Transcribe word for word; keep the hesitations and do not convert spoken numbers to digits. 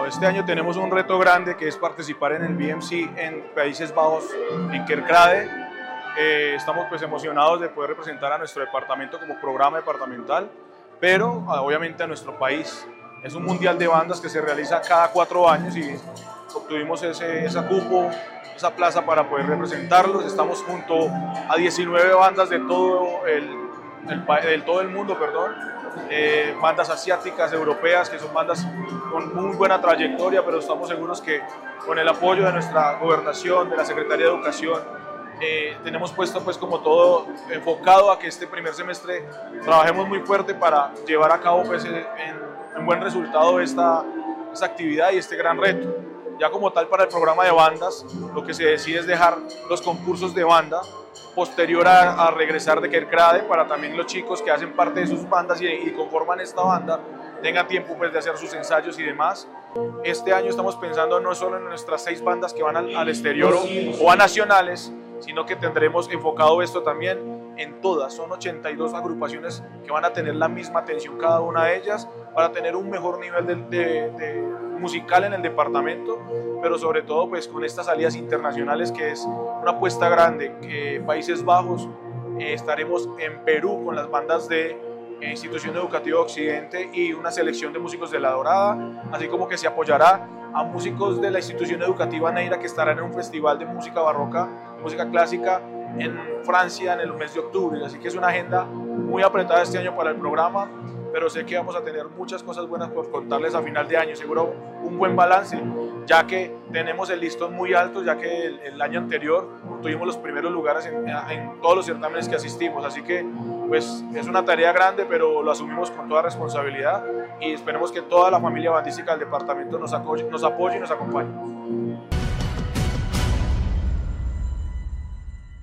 Bueno, este año tenemos un reto grande que es participar en el B M C en Países Bajos, en Kerkrade. Eh, estamos pues emocionados de poder representar a nuestro departamento como programa departamental, pero obviamente a nuestro país. Es un mundial de bandas que se realiza cada cuatro años y obtuvimos ese, esa cupo, esa plaza para poder representarlos. Estamos junto a diecinueve bandas de todo el, el, de todo el mundo, perdón. Eh, bandas asiáticas, europeas, que son bandas con muy buena trayectoria, pero estamos seguros que con el apoyo de nuestra gobernación, de la Secretaría de Educación, eh, tenemos puesto pues como todo enfocado a que este primer semestre trabajemos muy fuerte para llevar a cabo pues en, en buen resultado esta, esta actividad y este gran reto. Ya como tal para el programa de bandas, lo que se decide es dejar los concursos de banda posterior a, a regresar de Kerkrade para también los chicos que hacen parte de sus bandas y, y conforman esta banda tengan tiempo pues, de hacer sus ensayos y demás. Este año estamos pensando no solo en nuestras seis bandas que van al, al exterior o, o a nacionales, sino que tendremos enfocado esto también en todas. Son ochenta y dos agrupaciones que van a tener la misma atención cada una de ellas para tener un mejor nivel de, de, de musical en el departamento, pero sobre todo pues con estas salidas internacionales que es una apuesta grande. Que Países Bajos, eh, estaremos en Perú con las bandas de eh, Institución Educativa Occidente y una selección de músicos de La Dorada, así como que se apoyará a músicos de la Institución Educativa Neira que estarán en un festival de música barroca, música clásica en Francia en el mes de octubre, así que es una agenda muy apretada este año para el programa, pero sé que vamos a tener muchas cosas buenas por contarles a final de año, seguro un buen balance, ya que tenemos el listón muy alto, ya que el, el año anterior tuvimos los primeros lugares en, en todos los certámenes que asistimos, así que pues es una tarea grande, pero lo asumimos con toda responsabilidad y esperemos que toda la familia bandística del departamento nos apoye, nos apoye y nos acompañe.